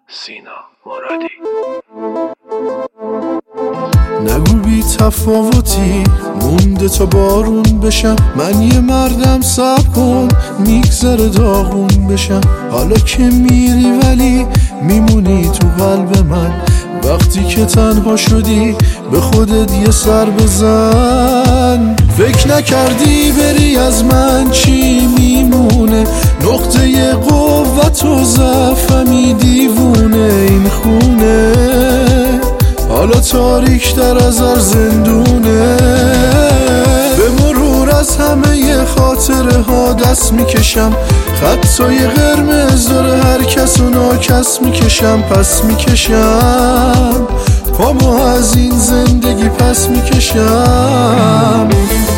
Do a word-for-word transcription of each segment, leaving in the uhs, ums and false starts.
سینا مرادی. نگو بی تفاوتی مونده تا بارون بشم، من یه مردم صبر کن میگذره داغون بشم. حالا که میری ولی میمونی تو قلب من، وقتی که تنها شدی به خودت یه سر بزن. فکر نکردی بری از من چی میمونه، نقطه قوت و ضعفمی دیوونه این خونه، حالا تاریک در از هر زندونه. به مرور از همه خاطره ها دست میکشم، خطای قرمز داره هر کس و ناکس میکشم. پس میکشم پامو از این زندگی پس میکشم.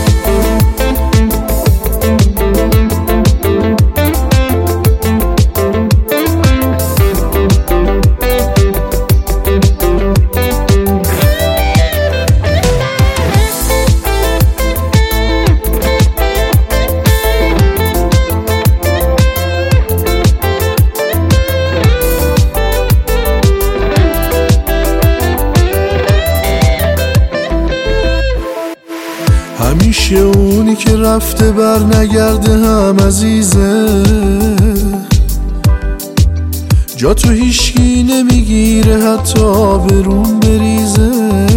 همیشه اونی که رفته بر نگرده هم عزیزه، جا تو هیچکی نمیگیره حتی برون بریزه.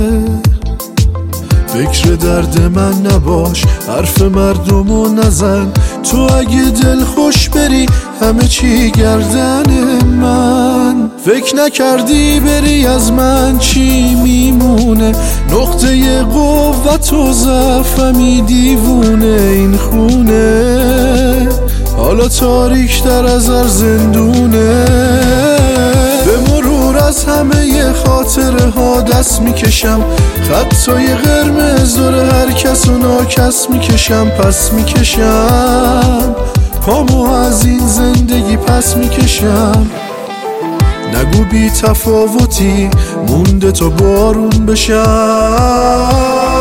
فکر درد من نباش، حرف مردمو نزن، تو اگه دل خوش بری همه چی گردن من. فکر نکردی بری از من چی میمونه، نقطه قوت و ضعفمی دیوونه این خونه، حالا تاریک در از هر زندونه. به مرور از همه خاطره ها دست میکشم، خطای قرمز داره هر کس و ناکس میکشم. پس میکشم پامو از این زندگی پس میکشم. نگو بی تفاوتی مونده تا بارون بشم.